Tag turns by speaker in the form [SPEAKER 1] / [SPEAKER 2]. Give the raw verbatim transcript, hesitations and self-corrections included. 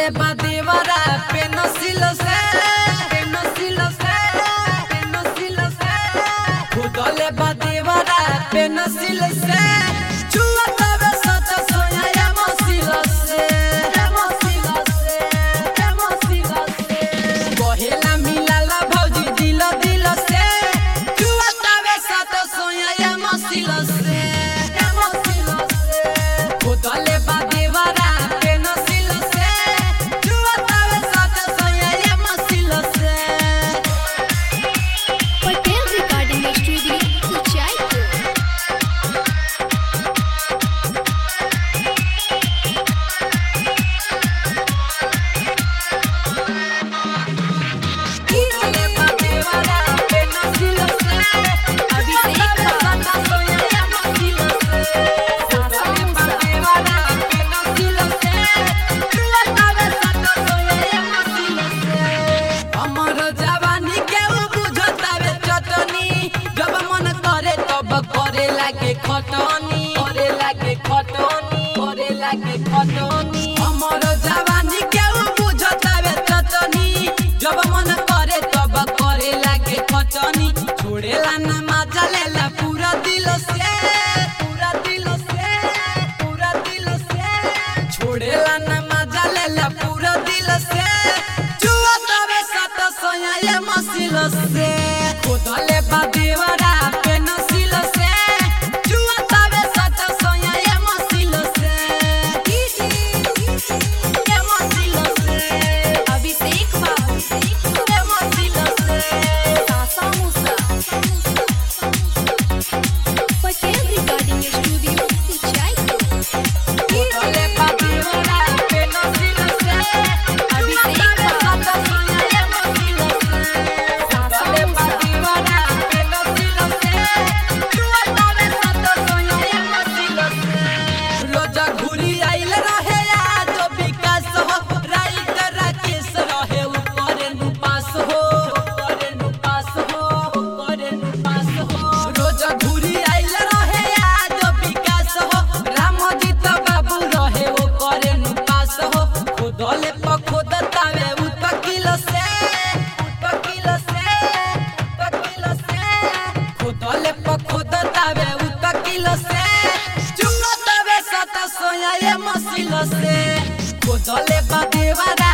[SPEAKER 1] badevara penasilo se penasilo se penasilo se khudale badevara penasilo se chua tave sata soya emosilo se emosilo se emosilo se kohela milala bhauji dilo dilo se chua tave sata soya emosilo se emosilo se khudale badevara खटनी करे लागे खटनी करे लागे खटनी हमर जवानी केहू बुझतावे चटनी जब मन करे तब करे लागे खटनी छोड़ेला ना मजा लेला पूरा दिल से पूरा दिल से पूरा दिल से छोड़ेला ना मजा लेला पूरा दिल से जुआ तवे सत सोया ये मसिल से खुदले बादेवरा पेनसिल से सोया ये मसिलो से खुदले बादेवरा